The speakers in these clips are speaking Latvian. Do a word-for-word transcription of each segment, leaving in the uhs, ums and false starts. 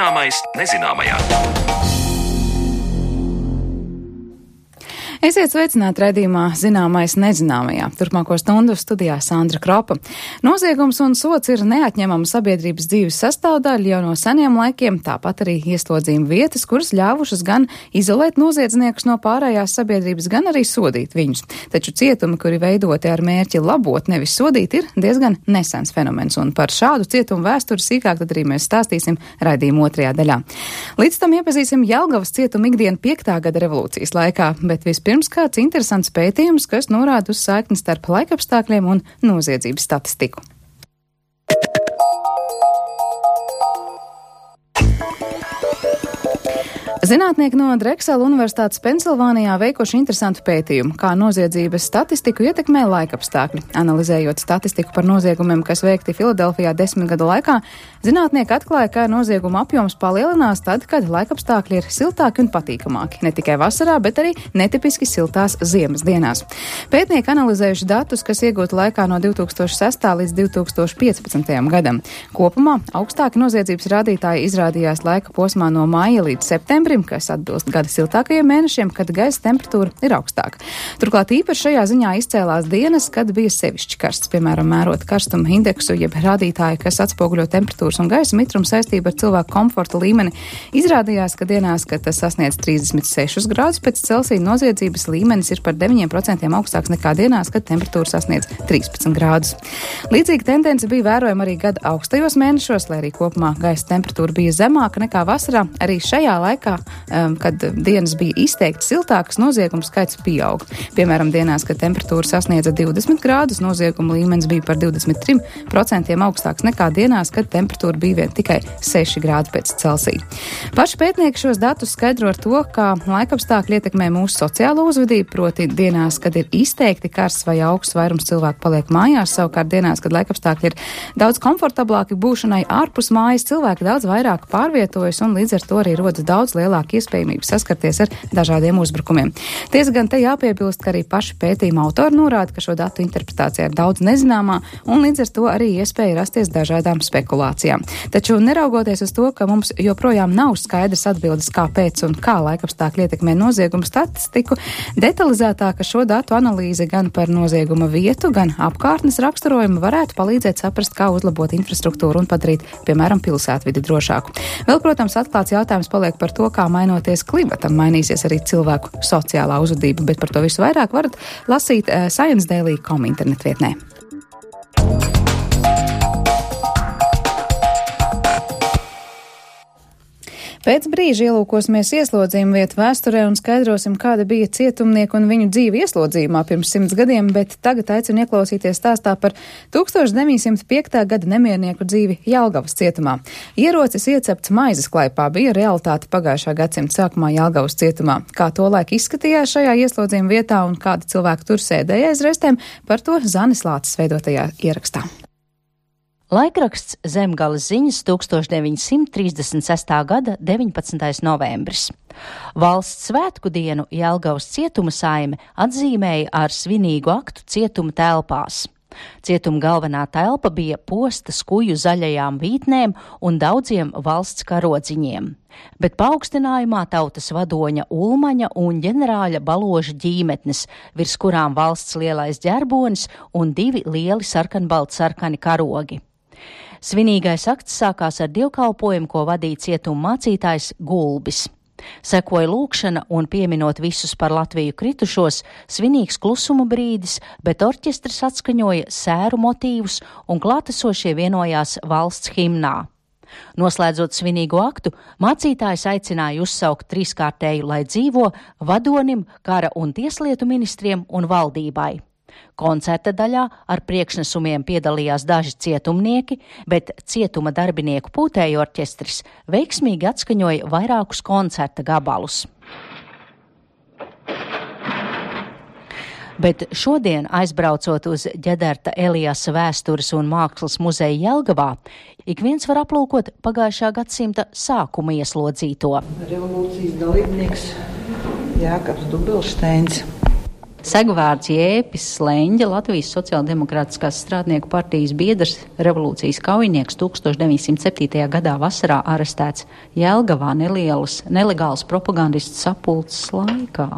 Zināmais nezināmajā. Esiet sveicināti raidījumā Zināmais nezināmajā. Turpmāko stundu studijā Sandra Kropa. Noziegums un sots ir neatņemama sabiedrības dzīves sastāvdaļa jau no seniem laikiem, tāpat arī ieslodzījuma vietas, kuras ļāvušas gan izolēt noziedzniekus no pārējās sabiedrības, gan arī sodīt viņus. Taču cietumi, kuri veidoti ar mērķi labot, nevis sodīt, ir diezgan nesens fenomens, un par šādu cietumu vēsturi sīkāk tad arī mēs stāstīsim raidījuma otrajā daļā. Līdz tam iepazīsim Jelgavas cietuma ikdienu piektā gada revolūcijas laikā, bet vispirms Pirms kāds interesants pētījums, kas norāda uz saikni starp laikapstākļiem un noziedzības statistiku. Zinātnieki no Dreksela Universitātes Pensilvānijā veikuši interesantu pētījumu, kā noziedzības statistiku ietekmē laikapstākļi. Analizējot statistiku par noziegumiem, kas veikti Filadelfijā desmit gadu laikā, zinātnieki atklāja, ka nozieguma apjoms palielinās tad, kad laikapstākļi ir siltāki un patīkamāki. Ne tikai vasarā, bet arī netipiski siltās ziemas dienās. Pētnieki analizējuši datus, kas iegūti laikā no divi tūkstoši sestā līdz divi tūkstoši piecpadsmitajam gadam. Kopumā augstāki noziedzības rādītāji izrādījās laika posmā no māja līdz septembrim, kas atbilst gada siltākajiem mēnešiem, kad gaisa temperatūra ir augstāka. Turklāt īpaši šajā ziņā izcēlās dienas, kad bija sevišķi karsts, piemēram, mērot karstuma indeksu, jeb rādītāji, kas atspoguļo temperatūras un gaisa mitrumu saistību ar cilvēku komforta līmeni. Izrādījās, ka dienās, kad tas sasniedz trīsdesmit sešus grādus pēc Celsija, noziedzības līmenis ir par deviņiem procentiem augstāks nekā dienās, kad temperatūra sasniedz trīspadsmit grādus. Līdzīga tendence bija vērojama arī gada augstajos mēnešos, lai arī kopumā gaisa temperatūra bija zemāka nekā vasarā. Arī šajā laikā, Um, kad dienas bija izteikti siltākas, noziegumu skaits pieauga. Piemēram, dienās, kad temperatūra sasniedza divdesmit grādus, nozieguma līmenis bija par divdesmit trim procentiem augstāks nekā dienās, kad temperatūra bija vien tikai seši grādi pēc Celsija. Paši pētnieki šos datus skaidro ar to, kā laikapstākļi ietekmē mūsu sociālo uzvedību, proti dienās, kad ir izteikti karsts vai augsts vairums cilvēku paliek mājās, savukārt dienās, kad laikapstākļi ir daudz komfortablāki būšanai ārpus mājas, cilvēki daudz vairāk pārvietojas un līdz ar to arī rodas daudz lielāka iespējamība saskarties ar dažādiem uzbrukumiem. Tiesa gan te jāpiebilst, ka arī paši pētījuma autori norāda, ka šo datu interpretācija ir daudz nezināmā un līdz ar to arī iespēja rasties dažādām spekulācijām. Taču neraugoties uz to, ka mums joprojām nav skaidrs atbildes, kāpēc un kā laikapstākļi ietekmē noziegumu statistiku, detalizētāka šo datu analīze gan par nozieguma vietu, gan apkārtnes raksturojumu varētu palīdzēt saprast, kā uzlabot infrastruktūru un padarīt, piemēram, pilsētvidi drošāku. Vēl, protams, atklāts jautājums paliek par to, kā mainoties klimatam, mainīsies arī cilvēku sociālā uzvedība, bet par to visu vairāk varat lasīt uh, Science Daily dot com internetvietnē. Pēc brīža ielūkosimies ieslodzījuma vietu vēsturē un skaidrosim, kāda bija cietumnieku un viņu dzīve ieslodzījumā pirms simts gadiem, bet tagad aicinu ieklausīties stāstā par tūkstoš deviņsimt piektā gada nemiernieku dzīvi Jelgavas cietumā. Ierocis iecepts maizes klaipā bija realitāte pagājušā gadsimta sākumā Jelgavas cietumā. Kā to laik izskatījās šajā ieslodzījuma vietā un kādi cilvēki tur sēdēja aiz restēm, par to Zanis Lācis veidotajā ierakstā. Laikraksts Zemgales ziņas tūkstoš deviņsimt trīsdesmit sestā gada deviņpadsmitais novembris. Valsts svētku dienu Jelgavas cietuma saime atzīmēja ar svinīgu aktu cietuma telpās. Cietuma galvenā telpa bija posta skuju zaļajām vītnēm un daudziem valsts karodziņiem, bet paaugstinājumā tautas vadoņa Ulmaņa un ģenerāļa Baloža ģīmetnes, virs kurām valsts lielais ģerbonis un divi lieli sarkanbaltsarkani karogi. Svinīgais akts sākās ar dievkalpojumu, ko vadīja cietuma mācītājs Gulbis. Sekoja lūkšana un pieminot visus par Latviju kritušos, svinīgs klusuma brīdis, bet orķestris atskaņoja sēru motīvus un klātesošie vienojās valsts himnā. Noslēdzot svinīgo aktu, mācītājs aicināja uzsaukt trīskārtēju, lai dzīvo vadonim, kara un tieslietu ministriem un valdībai. Koncerta daļā ar priekšnesumiem piedalījās daži cietumnieki, bet cietuma darbinieku pūtēju orķestris veiksmīgi atskaņoja vairākus koncerta gabalus. Bet šodien, aizbraucot uz Ģedarta Elijasa vēstures un mākslas muzeju Jelgavā, ik viens var aplūkot pagājušā gadsimta sākuma ieslodzīto. Revolūcijas dalībnieks Jākaps Dubelšteins. Segvārds Jēpis Sleņģa, Latvijas Sociāldemokrātiskās strādnieku partijas biedrs, revolūcijas kaujinieks, tūkstoš deviņsimt septītajā gadā vasarā arestēts Jelgavā nelielas nelegālas propagandistu sapulces laikā.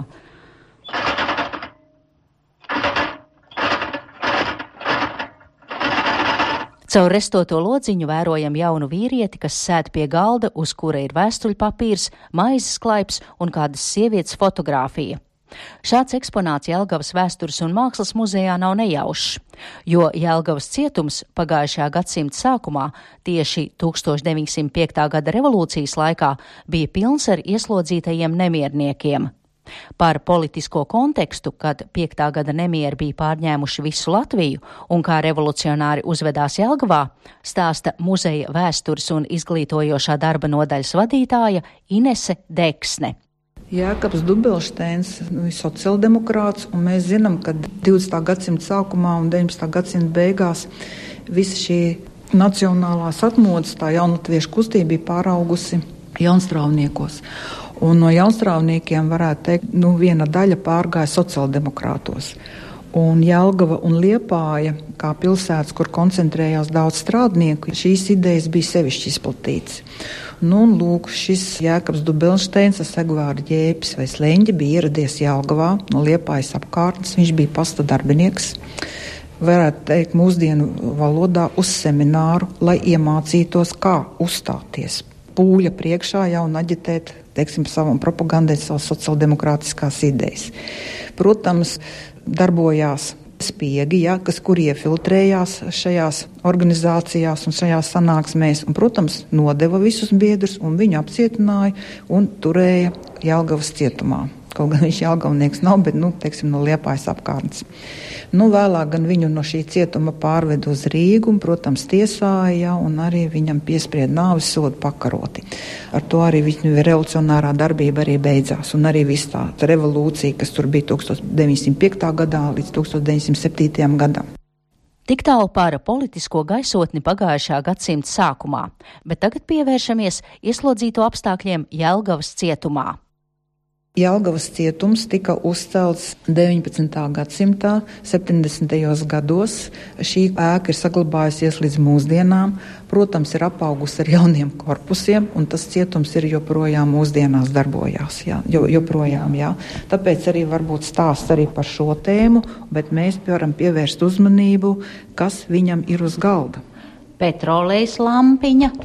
Caur restoto lodziņu vērojam jaunu vīrieti, kas sēd pie galda, uz kura ir vēstuļpapīrs, maizes klaips un kādas sievietes fotogrāfija. Šāds eksponāts Jelgavas vēstures un mākslas muzejā nav nejaušs, jo Jelgavas cietums pagājušajā gadsimta sākumā, tieši tūkstoš deviņsimt piektā gada revolūcijas laikā, bija pilns ar ieslodzītajiem nemierniekiem. Par politisko kontekstu, kad piektā gada nemieri bija pārņēmuši visu Latviju un kā revolucionāri uzvedās Jelgavā, stāsta muzeja vēstures un izglītojošā darba nodaļas vadītāja Inese Deksne. Jēkabs Dubelšteins ir sociāldemokrāts, un mēs zinām, ka divdesmitā gadsimta sākumā un deviņpadsmitā gadsimta beigās visa šī nacionālās atmodas, tā jaunatviešu kustība bija pāraugusi jaunstrāvniekos. Un no jaunstrāvniekiem varētu teikt, nu viena daļa pārgāja sociāldemokrātos. Un Jelgava un Liepāja, kā pilsētas, kur koncentrējās daudz strādnieku, šīs idejas bija sevišķi izplatītas. Nu, un lūk, šis Jēkabs Dubelšteins ar segvārdu Jēpis vai Sleņģa bija ieradies Jelgavā no Liepājas apkārtnes. Viņš bija pasta darbinieks, varētu teikt mūsdienu valodā, uz semināru, lai iemācītos, kā uzstāties pūļa priekšā jau un aģitēt, teiksim, savam propagandēt savas sociāldemokrātiskās idejas. Protams, darbojās spiegi, ja, kas kur iefiltrējās šajās organizācijās un šajās sanāksmēs, un, protams, nodeva visus biedrus un viņu apcietināja un turēja Jelgavas cietumā. Kaut gan viņš jelgavnieks nav, bet, nu, teiksim, no Liepājas apkārtnes. Nu, vēlāk gan viņu no šī cietuma pārved uz Rīgu un, protams, tiesāja, un arī viņam piesprieda nāves sodu pakaroti. Ar to arī viņa revolucionārā darbība arī beidzās, un arī viss tā revolūcija, kas tur bija tūkstoš deviņsimt piektā gadā līdz tūkstoš deviņsimt septītajam gadam. Tik tālu par politisko gaisotni pagājušā gadsimta sākumā, bet tagad pievēršamies ieslodzīto apstākļiem Jelgavas cietumā. Jelgavas cietums tika uzcelts deviņpadsmitā gadsimtā, septiņdesmitajos gados. Šī ēka ir saglabājusies līdz mūsdienām. Protams, ir apaugusi ar jauniem korpusiem, un tas cietums ir joprojām mūsdienās darbojās. Jā, jo, joprojām, jā. Tāpēc arī varbūt stāsts arī par šo tēmu, bet mēs varam pievērst uzmanību, kas viņam ir uz galda. Petrolejas lampiņa,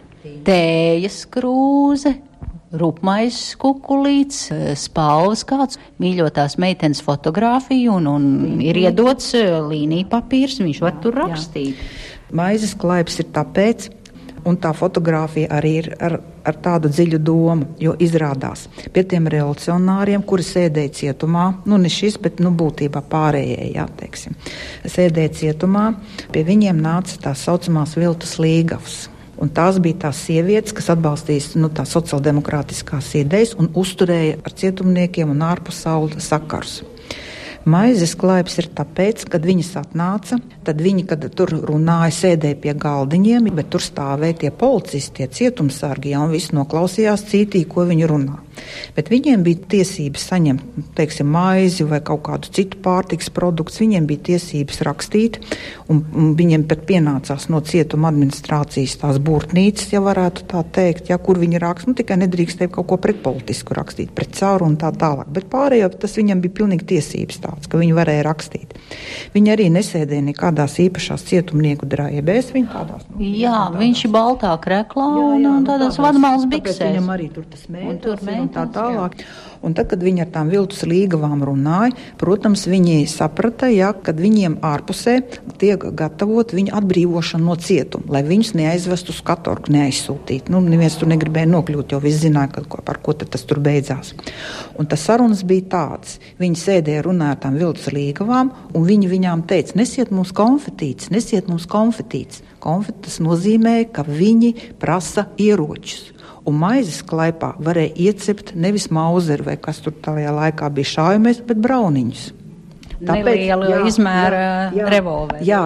tējas krūze, rupmaizes kukulīts, spalvas kāds, mīļotās meitenes fotogrāfiju un, un ir iedots līnija papīrs, viņš var tur rakstīt. Jā. Maizes klaips ir tāpēc, un tā fotogrāfija arī ir ar, ar tādu dziļu domu, jo izrādās pie tiem revolucionāriem, kuri sēdēja cietumā, nu ne šis, bet nu būtībā pārējie, jā, teiksim, sēdēja cietumā, pie viņiem nāca tās saucamās viltus līgavas. Un tās bija tās sievietes, kas atbalstīs nu, tās sociāldemokrātiskās idejas un uzturēja ar cietumniekiem un ārpasauli sakarus. Maizes klaips ir tāpēc, kad viņas atnāca, tad viņi, kad tur runāja, sēdēja pie galdiņiem, bet tur stāvēja tie policisti, tie cietumsargi, ja, un visi noklausījās cītī, ko viņi runā. Bet viņiem bija tiesības saņemt, teiksim, maizi vai kaut kādu citu pārtikas produktus, viņiem bija tiesības rakstīt, un, un viņiem pat pienācās no cietuma administrācijas tās burtnīcas, ja varētu tā teikt, ja, kur viņi rakst, nu tikai nedrīkstēja kaut ko pretpolitisku rakstīt, pret cauru un tā tālāk, bet pārējo tas viņam bija pilnīgi tiesības tāds, ka viņi varēja rakstīt. Viņi arī nesēdēja nekādās īpašās cietumnieku drēbēs, viņi tādās. Nu, jā, tādās. Viņš ir baltā kreklā jā, jā, un tādās vadmālas biksēs. Viņam arī tur tas mētas un, un tā tālāk. Jā. Un tad, kad viņi ar tām viltus līgavām runāja, protams, viņi saprata, ja, kad viņiem ārpusē tiek gatavot viņu atbrīvošanu no cietuma, lai viņus neaizvestu uz katorgu, neaizsūtīt. Nu, neviens tur negribēja nokļūt, jo viss zināja, ka, par ko tad tas tur beidzās. Un tas sarunas bija tāds. Viņi sēdēja runāja ar tām viltus līgavām, un viņi viņām teica, nesiet mums konfetītes, nesiet mums konfetītes. Konfetītes nozīmē, ka viņi prasa ieročus. Un maizes klaipā varēja iecept nevis mauzeri vai kas tur tajā laikā bija šājumies, bet brauniņus. Nelielu izmēra revolveri. Jā,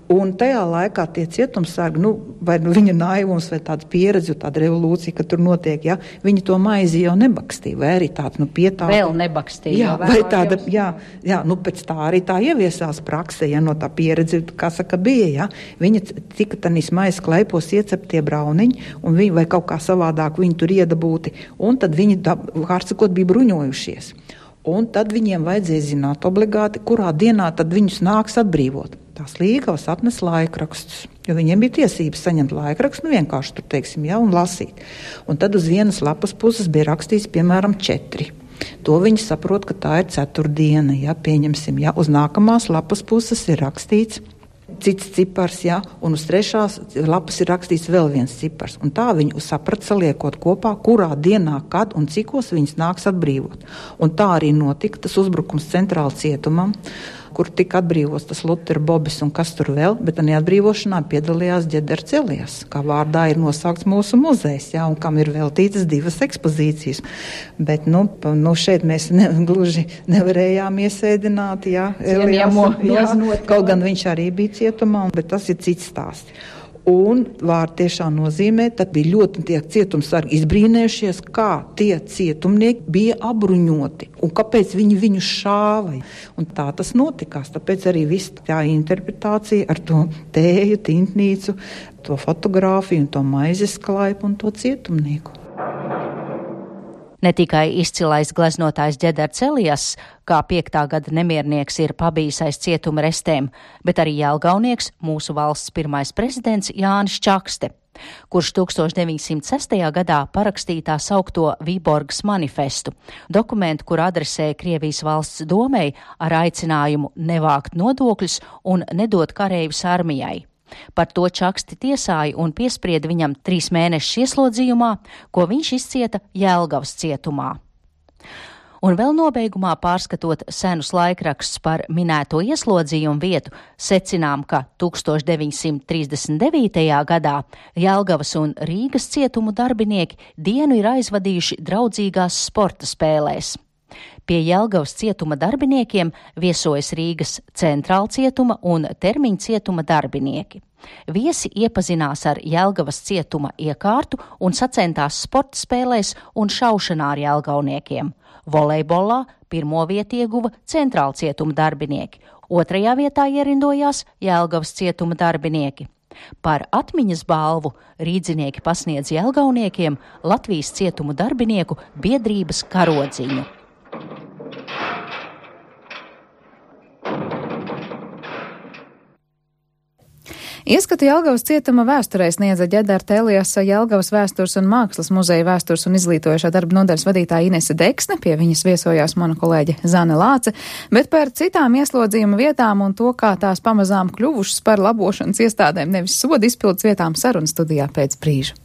Un tajā laikā tie cietumsargi, nu, vai nu viņa naivums, vai tāda pieredze, tāda revolūcija, ka tur notiek, ja, viņi to maizi jau nebakstīja, vai arī tāda, nu, pietāda. Vēl nebakstīja. Jā, vai tāda, jā, jā, nu, pēc tā arī tā ieviesās praksē, ja, no tā pieredze, kā saka, bija, ja. Viņa tika tanīs maizi kleipos ieceptie brauniņi, un viņi, vai kaut kā savādāk viņi tur iedabūti, un tad viņi, vārdsakot, bija bruņojušies. Un tad viņiem vajadzēja zināt obligāti, kurā dienā tad viņus nāks atbrīvot. Tās līgavas atnes laikrakstus, jo viņiem bija tiesības saņemt laikrakstu, nu vienkārši tur, teiksim, ja, un lasīt. Un tad uz vienas lapas puses bija rakstīts, piemēram, četri. To viņi saprot, ka tā ir ceturtdiena, ja, pieņemsim, ja. Uz nākamās lapas puses ir rakstīts cits cipars, ja, un uz trešās lapas ir rakstīts vēl viens cipars. Un tā viņu saprat saliekot kopā, kurā dienā, kad un cikos viņus nāks atbrīvot. Un tā arī notika tas uzbrukums centrāla cietumam, kur tika atbrīvots tas Lutera Bobis un kas tur vēl, bet arī atbrīvošanā piedalījās Ģederts Elijas, kā vārdā ir nosaukts mūsu muzejs, jā, un kam ir veltītas divas ekspozīcijas. Bet, nu, nu šeit mēs ne, gluži nevarējām iesēdināt, jā, Elijas, jā, kaut gan viņš arī bija cietumā, bet tas ir cits stāsts. Un vārdi tiešām nozīmē, tad bija ļoti tie cietumsargi izbrīnējušies, kā tie cietumnieki bija abruņoti un kāpēc viņi viņu šāva. Un tā tas notikās, tāpēc arī viss tā interpretācija ar to tēju, tintnīcu, to fotogrāfiju un to maizes klaipu un to cietumnieku. Ne tikai izcilais gleznotājs Ģederts Elijas, kā piektā gada nemiernieks, ir pabijis aiz cietuma restēm, bet arī jelgavnieks, mūsu valsts pirmais prezidents Jānis Čakste, kurš tūkstoš deviņsimt sestajā gadā parakstīja tā saukto Viborgas manifestu, dokumentu, kur adresēja Krievijas valsts domei ar aicinājumu nevākt nodokļus un nedot kareivus armijai. Par to Čaksti tiesāja un piesprieda viņam trīs mēnešus ieslodzījumā, ko viņš izcieta Jelgavas cietumā. Un vēl nobeigumā pārskatot senus laikrakstus par minēto ieslodzījumu vietu, secinām, ka tūkstoš deviņsimt trīsdesmit devītajā gadā Jelgavas un Rīgas cietumu darbinieki dienu ir aizvadījuši draudzīgās sporta spēlēs. Pie Jelgavas cietuma darbiniekiem viesojas Rīgas centrāla cietuma un termiņa cietuma darbinieki. Viesi iepazinās ar Jelgavas cietuma iekārtu un sacentās sporta spēlēs un šaušanā ar jelgavniekiem. Volejbolā pirmo vietu ieguva centrāla cietuma darbinieki, otrajā vietā ierindojās Jelgavas cietuma darbinieki. Par atmiņas balvu rīdzinieki pasniedz jelgavniekiem Latvijas cietumu darbinieku biedrības karodziņu. Ieskatu Jelgavas cietuma vēsturē sniedza Ģederta Elijasa Jelgavas vēstures un mākslas muzeja vēstures un izglītojošā darba nodaļas vadītāja Inese Deksne, pie viņas viesojās mana kolēģe Zane Lāce, bet par citām ieslodzījuma vietām un to, kā tās pamazām kļuvušas par labošanas iestādēm, nevis sodu izpildes vietām, sarunu studijā pēc brīža.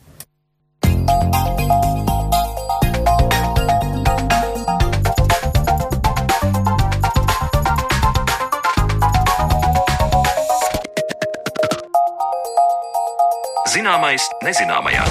Zināmais nezināmajā.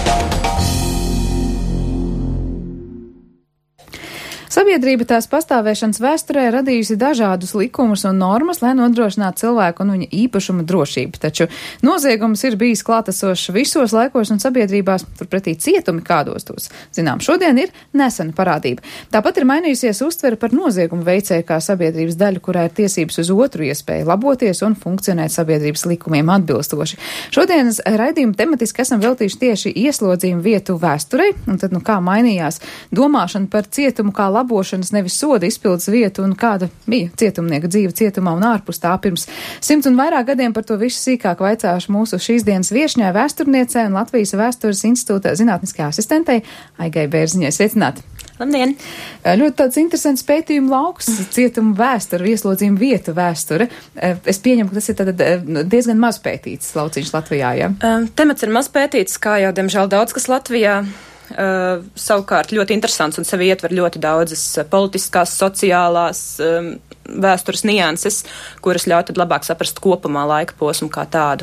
Sabiedrība tās pastāvēšanas vēsturē radījusi dažādus likumus un normas, lai nodrošinātu cilvēku un viņa īpašuma drošību, taču noziegums ir bijis klātesošs visos laikos un sabiedrībās, turpretī cietumi kādos tos, zinām, šodien ir nesena parādība. Tāpat ir mainījusies uztvere par noziegumu veicēju kā sabiedrības daļu, kurā ir tiesības uz otru iespēju laboties un funkcionēt sabiedrības likumiem atbilstoši. Šodienas raidījumu tematiski esam veltījuši tieši ieslodzījumu vietu vēsturei, un tad, nu, kā mainījās domāšana par cietumu kā labošanas, nevis soda izpildes vietu un kāda bija cietumnieka dzīve cietumā un ārpus tā. Pirms simts un vairāk gadiem par to visu sīkāk vaicāšu mūsu šīs dienas viešņai, vēsturniecei un Latvijas Vēstures institūta zinātniskajai asistentei Aigai Bērziņai. Sveicināti! Labdien! Ļoti tāds interesants pētījumu lauks, cietuma vēsture, ieslodzījumu vietu vēsture. Es pieņemu, ka tas ir tad diezgan maz pētīts lauciņš Latvijā, ja? Temats ir maz pētīts, kā jau, diemžēl, daudz kas Latvijā. Uh, savukārt ļoti interesants un sevi ietver ļoti daudzas politiskās, sociālās um, vēstures nianses, kuras ļauj tad labāk saprast kopumā laika posmu kā tādu.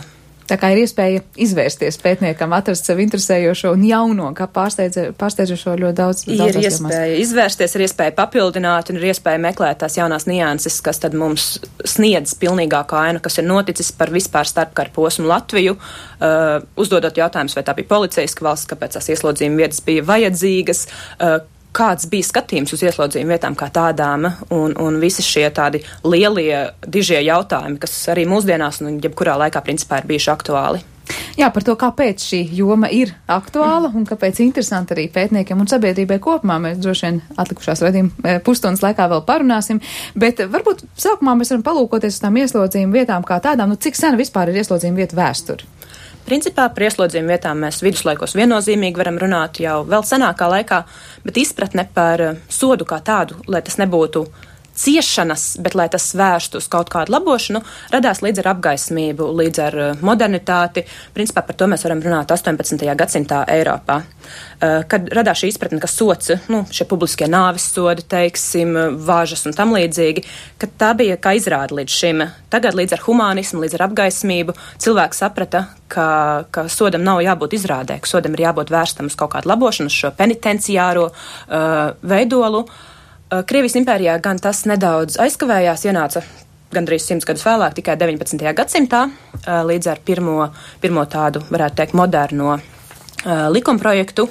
Tā kā ir iespēja izvērsties pētniekam, atrast sev interesējošo un jauno, kā pārsteidzošo ļoti daudz. Ir iespēja izvērsties, ir iespēja papildināt un ir iespēja meklēt tās jaunās nianses, kas tad mums sniedz pilnīgāku ainu, kas ir noticis par vispār starpkara posmu Latviju, uh, uzdodot jautājumus, vai tā bija policeiska valsts, kāpēc tās ieslodzījuma vietas bija vajadzīgas, uh, kāds bija skatījums uz ieslodzījuma vietām kā tādām, un, un visi šie tādi lielie, dižie jautājumi, kas arī mūsdienās un jebkurā laikā principā ir bijuši aktuāli. Jā, par to, kāpēc šī joma ir aktuāla un kāpēc interesanti arī pētniekiem un sabiedrībai kopumā. Mēs droši vien atlikušās redzījuma pusstundas laikā vēl parunāsim, bet varbūt sākumā mēs varam palūkoties uz tām ieslodzījuma vietām kā tādām, nu cik sen vispār ir ieslodzījuma vieta vēsture? Principā par ieslodzījuma vietām mēs viduslaikos viennozīmīgi varam runāt jau vēl senākā laikā, bet izpratne par sodu kā tādu, lai tas nebūtu ciešanas, bet lai tas vērstu uz kaut kādu labošanu, radās līdz ar apgaismību, līdz ar modernitāti. Principā par to mēs varam runāt astoņpadsmitajā gadsimtā Eiropā. Kad radās šī izpratne, ka sots, nu, šie publiskie nāves sodi, teiksim, vāžas un tam līdzīgi, ka tā bija kā izrāda līdz šim. Tagad līdz ar humānismu, līdz ar apgaismību cilvēks saprata, ka, ka sodam nav jābūt izrādē, ka sodam ir jābūt vērstam uz kaut kādu labošanu, uz šo penitenciāro uh, veidolu. Krievijas impērijā gan tas nedaudz aizkavējās, ienāca gandrīz simts gadus vēlāk, tikai deviņpadsmitajā gadsimtā, līdz ar pirmo, pirmo tādu, varētu teikt, moderno uh, likumprojektu.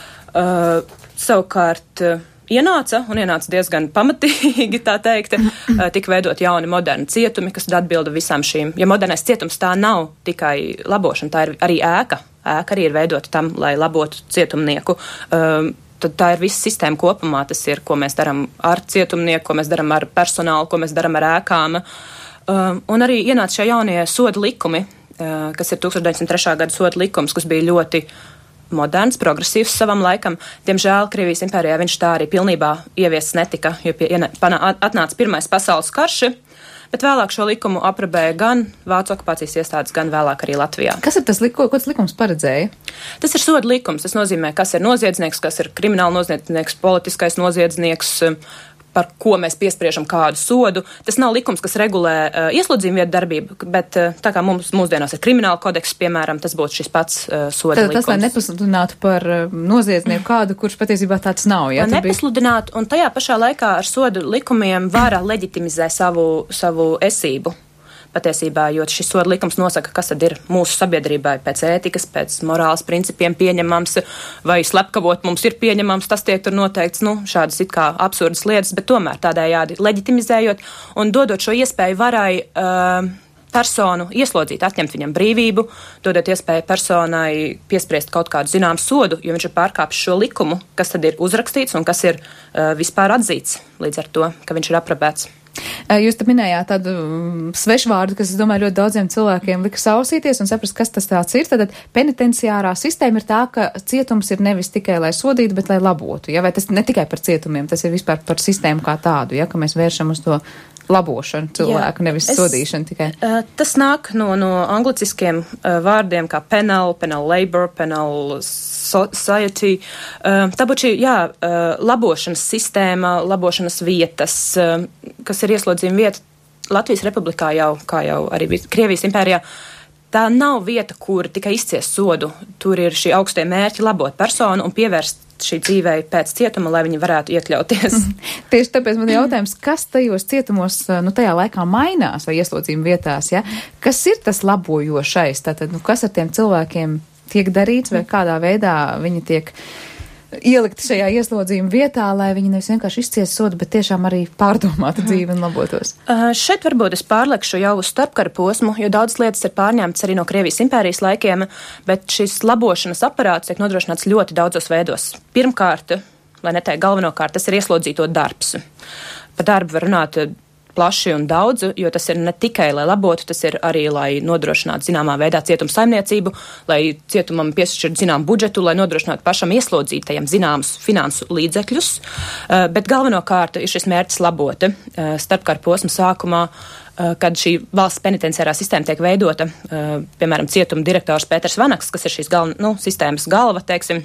Uh, savukārt uh, ienāca, un ienāca diezgan pamatīgi, tā teikt, uh, tika veidot jauni moderni cietumi, kas atbilda visām šīm. Ja modernais cietums tā nav tikai labošana, tā ir arī ēka. Ēka arī ir veidota tam, lai labotu cietumnieku. Uh, Tad tā ir visa sistēma kopumā. Tas ir, ko mēs darām ar cietumnieku, ko mēs darām ar personālu, ko mēs darām ar ēkām. Uh, un arī ienāca šie jaunie soda likumi, uh, kas ir tūkstoš deviņsimt trešā gada soda likums, kas bija ļoti moderns, progresīvs savam laikam. Diemžēl Krievijas impērijā viņš tā arī pilnībā ieviests netika, jo pie, atnāca pirmais pasaules karš. Bet vēlāk šo likumu aprobēja gan Vācu okupācijas iestādes, gan vēlāk arī Latvijā. Kas ir tas likums, ko tas likums paredzēja? Tas ir soda likums. Tas nozīmē, kas ir noziedznieks, kas ir krimināla noziedznieks, politiskais noziedznieks, par ko mēs piespriežam kādu sodu. Tas nav likums, kas regulē uh, ieslodzījuma vietu darbību, bet uh, tā kā mums mūsdienās ir krimināla kodeks, piemēram, tas būtu šis pats uh, soda Tad, likums. Tas, lai nepasludinātu par uh, noziedznieku kādu, kurš patiesībā tāds nav. Ja? Nepasludinātu, un tajā pašā laikā ar sodu likumiem vara leģitimizē savu, savu esību. Patiesībā, jo šis soda likums nosaka, kas tad ir mūsu sabiedrībai pēc ētikas, pēc morāles principiem pieņemams, vai slepkavot mums ir pieņemams, tas tiek tur noteikts, nu, šādas it kā absurdas lietas, bet tomēr tādējādi leģitimizējot un dodot šo iespēju varai uh, personu ieslodīt, atņemt viņam brīvību, dodot iespēju personai piespriest kaut kādu zināmu sodu, jo viņš ir pārkāpis šo likumu, kas tad ir uzrakstīts un kas ir uh, vispār atzīts līdz ar to, ka viņš ir aprobēts. Jūs te minējāt tādu svešvārdu, kas, es domāju, ļoti daudziem cilvēkiem lika sausīties un saprast, kas tas tāds ir. Tad penitenciārā sistēma ir tā, ka cietums ir nevis tikai, lai sodītu, bet lai labotu. Ja? Vai tas ne tikai par cietumiem, tas ir vispār par sistēmu kā tādu, ja? Ka mēs vēršam uz to labošanu cilvēku, Jā, nevis es, sodīšanu tikai. Uh, tas nāk no, no angliciskiem uh, vārdiem kā penal, penal labor, penal society. Uh, tā būtu šī, jā, uh, labošanas sistēma, labošanas vietas, uh, kas ir ieslodzījuma vieta Latvijas Republikā jau, kā jau arī bija Krievijas impērijā. Tā nav vieta, kur tikai izciest sodu. Tur ir šī augstie mērķi labot personu un pievērst šī dzīvei pēc cietuma, lai viņi varētu iekļauties. Tieši tāpēc man jautājums, kas tajos cietumos, nu, tajā laikā mainās vai ieslodzījuma vietās, ja? Kas ir tas labojošais? Tātad, nu, kas ar tiem cilvēkiem tiek darīts vai kādā veidā viņi tiek ielikti šajā ieslodzījuma vietā, lai viņi nevis vienkārši izciest sodu, bet tiešām arī pārdomātu dzīvi un labotos? Uh, šeit varbūt es pārlekšu jau uz starpkara posmu, jo daudz lietas ir pārņemtas arī no Krievijas impērijas laikiem, bet šis labošanas aparāts tiek nodrošināts ļoti daudzos veidos. Pirmkārt, lai neteikt galvenokārt, tas ir ieslodzīto darbs. Par darbu var runāt plaši un daudz, jo tas ir ne tikai, lai labotu, tas ir arī, lai nodrošinātu zināmā veidā cietuma saimniecību, lai cietumam piešķirtu zinām budžetu, lai nodrošinātu pašam ieslodzītajam zināmus finansu līdzekļus, uh, bet galvenokārt ir šis mērķis labota. Uh, starpkara posma sākumā, uh, kad šī valsts penitenciārā sistēma tiek veidota, uh, piemēram, cietuma direktors Pēters Vanaks, kas ir šīs galva, nu, sistēmas galva, teiksim,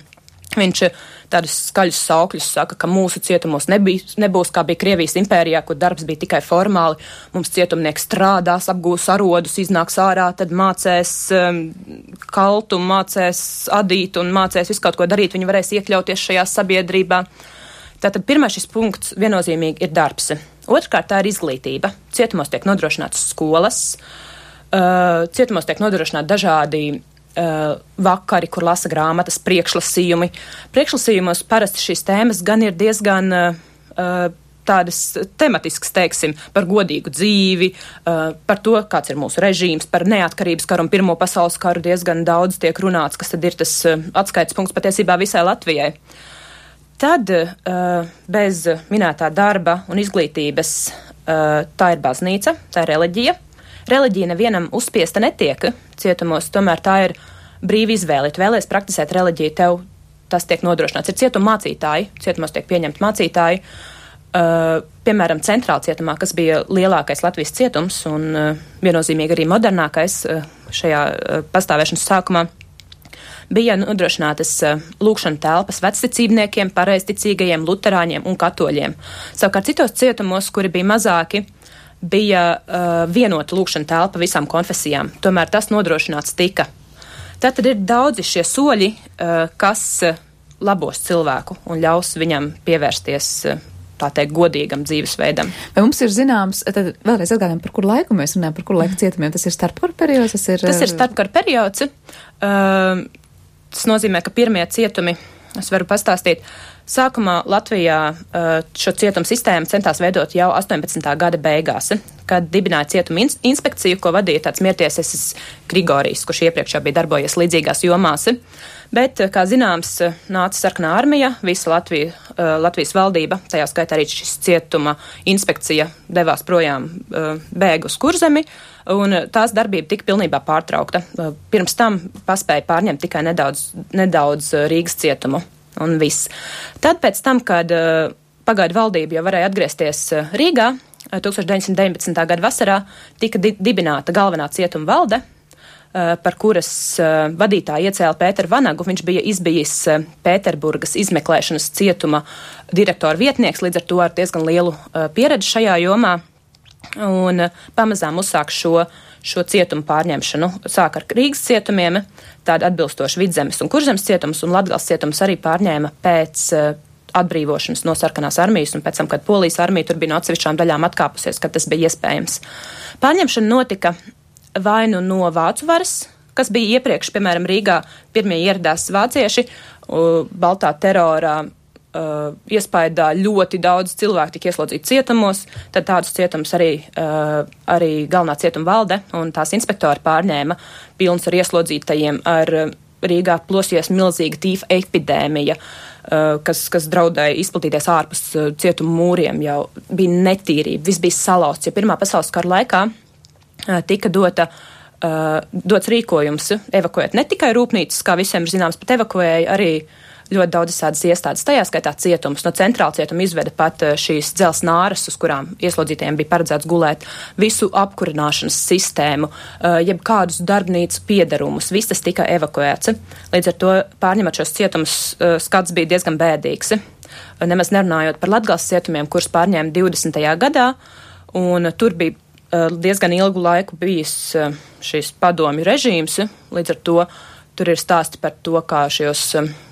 Viņš tādus skaļus saukļus saka, ka mūsu cietumos nebija, nebūs, kā bija Krievijas impērijā, kur darbs bija tikai formāli. Mums cietumnieki strādās, apgūs arodus, iznāks ārā, tad mācēs um, kaltu, mācēs adīt un mācēs visu kaut ko darīt. Viņi varēs iekļauties šajā sabiedrībā. Tātad pirmais šis punkts viennozīmīgi ir darbs. Otrkārt, tā ir izglītība. Cietumos tiek nodrošinātas skolas, uh, cietumos tiek nodrošināti dažādi Uh, vakari, kur lasa grāmatas, priekšlasījumi. Priekšlasījumos parasti šīs tēmas gan ir diezgan uh, tādas tematiskas, teiksim, par godīgu dzīvi, uh, par to, kāds ir mūsu režīms, par neatkarības karu un Pirmo pasaules karu diezgan daudz tiek runāts, kas tad ir tas uh, atskaites punkts patiesībā visai Latvijai. Tad uh, bez minētā darba un izglītības uh, tā ir baznīca, tā ir reliģija. Reliģija nevienam uzspiesta netiek cietumos, tomēr tā ir brīva izvēle. Tu vēlies praktizēt reliģiju, tev tas tiek nodrošināts. Ir cietuma mācītāji, cietumos tiek pieņemti mācītāji. Uh, piemēram, Centrāla cietumā, kas bija lielākais Latvijas cietums un uh, viennozīmīgi arī modernākais uh, šajā uh, pastāvēšanas sākumā, bija nodrošinātas uh, lūkšana telpas vecticībniekiem, pareizticīgajiem, luterāņiem un katoļiem. Savukārt citos cietumos, kuri bija mazāki, bija uh, vienota lūkšana telpa visām konfesijām. Tomēr tas nodrošināts tika. Tātad ir daudzi šie soļi, uh, kas uh, labos cilvēku un ļaus viņam pievērsties, uh, tā teikt, godīgam dzīvesveidam. Vai mums ir zināms, tad vēlreiz atgādājam, par kur laiku mēs runājam, par kur laiku cietumiem? Tas ir starpkara periods? Tas ir, tas ir starpkara periods. Uh, tas nozīmē, ka pirmie cietumi, es varu pastāstīt, sākumā Latvijā šo cietumu sistēmu centās veidot jau astoņpadsmitā gada beigās, kad dibināja cietuma inspekciju, ko vadīja tāds miertieses Grigorijs, kurš iepriekš jau bija darbojies līdzīgās jomās. Bet, kā zināms, nāca sarkanā armija, visa Latvija, Latvijas valdība, tajā skaitā arī šis cietuma inspekcija devās projām bēgu uz Kurzemi, un tās darbība tika pilnībā pārtraukta. Pirms tam paspēja pārņemt tikai nedaudz, nedaudz Rīgas cietumu. Un viss. Tad pēc tam, kad uh, pagaidu valdība jau varēja atgriezties uh, Rīgā, uh, tūkstoš deviņsimt deviņpadsmitā gada vasarā tika di- dibināta galvenā cietuma valde, uh, par kuras uh, vadītāju iecēla Pēteru Vanagu. Viņš bija izbijis uh, Pēterburgas izmeklēšanas cietuma direktora vietnieks, līdz ar to ar diezgan lielu uh, pieredzi šajā jomā. Un uh, pamazām uzsāk šo šo cietumu pārņemšanu. Sāk ar Rīgas cietumiem, tāda atbilstoši Vidzemes un Kurzemes cietums, un Latgales cietums arī pārņēma pēc uh, atbrīvošanas no sarkanās armijas, un pēc tam, kad Polijas armija tur bija no atsevišķām daļām atkāpusies, kad tas bija iespējams. Pārņemšana notika vai nu no vācu varas, kas bija iepriekš, piemēram, Rīgā pirmie ieradās vācieši, uh, Baltā terorā, Uh, iespaidā ļoti daudz cilvēku tika ieslodzīti cietumos, tad tādus cietums arī, uh, arī galvenā cietuma valde un tās inspektori pārņēma pilns ar ieslodzītajiem. Ar uh, Rīgā plosījās milzīga tīfa epidēmija, uh, kas, kas draudēja izplatīties ārpus uh, cietuma mūriem, jau bija netīrība, viss bija salauzts. Ja Pirmā pasaules kara laikā uh, tika dota uh, dots rīkojums evakuēt ne tikai rūpnīcas, kā visiem ir zināms, bet evakuēja arī ļoti daudz tādas iestādes, tajā skaitā cietums. No Centrāla cietuma izveda pat šīs dzelzs nāras, uz kurām ieslodzītajiem bija paredzēts gulēt, visu apkurināšanas sistēmu, jeb kādus darbnīcu piedarumus. Viss tas tika evakuēts. Līdz ar to pārņemot šos cietumus, skats bija diezgan bēdīgs. Nemaz nerunājot par Latgales cietumiem, kurus pārņēma divdesmitajā gadā, un tur bija diezgan ilgu laiku bijis šīs padomju režīms. Līdz ar to tur ir stāsti par to, kā šajos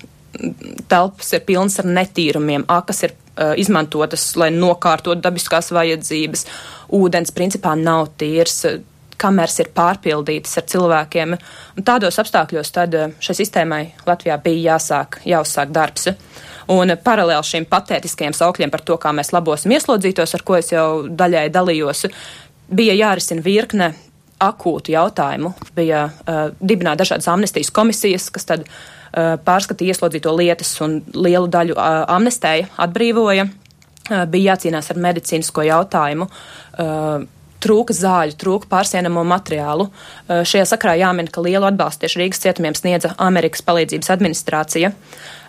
telpas ir pilnas ar netīrumiem, akas ir uh, izmantotas, lai nokārtot dabiskās vajadzības, ūdens principā nav tīrs, kameras ir pārpildītas ar cilvēkiem. Un tādos apstākļos tad šai sistēmai Latvijā bija jāsāk, jāuzsāk darbs. Un paralēli šīm patētiskajiem saukļiem par to, kā mēs labosim ieslodzītos, ar ko es jau daļai dalījos, bija jārisina virkne akūtu jautājumu. Bija uh, dibināta dažādas amnestijas komisijas, kas tad pārskatīja ieslodzīto lietas un lielu daļu uh, amnestēja, atbrīvoja. Uh, bija jācīnās ar medicīnisko jautājumu. Uh, trūka zāļu, trūka pārsienamo materiālu. Uh, šajā sakarā jāmin, ka lielu atbalstu tieši Rīgas cietumiem sniedza Amerikas palīdzības administrācija.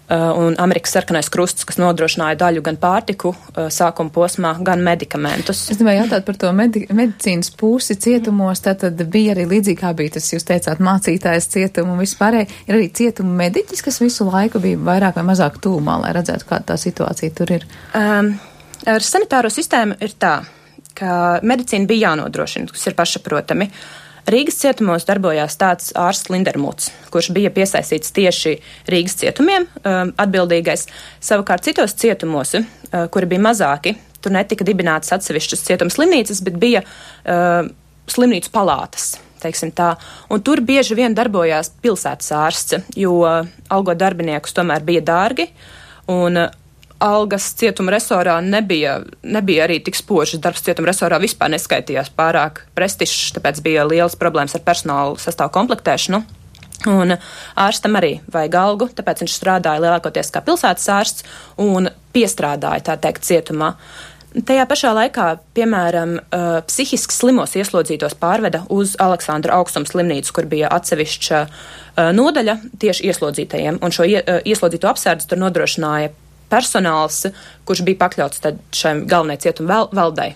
un Amerikas sarkanais krusts, kas nodrošināja daļu gan pārtiku sākuma posmā, gan medikamentus. Es gribēju jautāt par to medi medicīnas pusi cietumos, tātad bija arī līdzīgi, kā bija tas, jūs teicāt, mācītājs cietumu un vispārēj, ir arī cietumu mediķis, kas visu laiku bija vairāk vai mazāk tūmā, lai redzētu, kāda tā situācija tur ir. Um, ar sanitāro sistēmu ir tā, ka medicīna bija jānodrošina, kas ir pašsaprotami. Rīgas cietumos darbojās tāds ārsts Lindermuts, kurš bija piesaistīts tieši Rīgas cietumiem um, atbildīgais. Savukārt citos cietumos, uh, kuri bija mazāki, tur netika dibinātas atsevišķas cietuma slimnīcas, bet bija uh, slimnīcu palātas, teiksim tā. Un tur bieži vien darbojās pilsētas ārsts, jo algot darbiniekus tomēr bija dārgi, un uh, algas cietuma resorā nebija, nebija arī tik spožas. Darbs cietuma resorā vispār neskaitījās pārāk prestižs, tāpēc bija lielas problēmas ar personālu sastāvu komplektēšanu. Un ārstam arī vajag algu, tāpēc viņš strādāja lielākoties kā pilsētas ārsts un piestrādāja, tā teikt, cietumā. Tajā pašā laikā, piemēram, uh, psihiski slimos ieslodzītos pārveda uz Aleksandra augstuma slimnīcu, kur bija atsevišķa uh, nodaļa tieši ieslodzītajiem, un šo ie, uh, ieslodzīto apsardzi tur nodrošināja personāls, kurš bija pakļauts tad šai galvenai cietuma val valdai.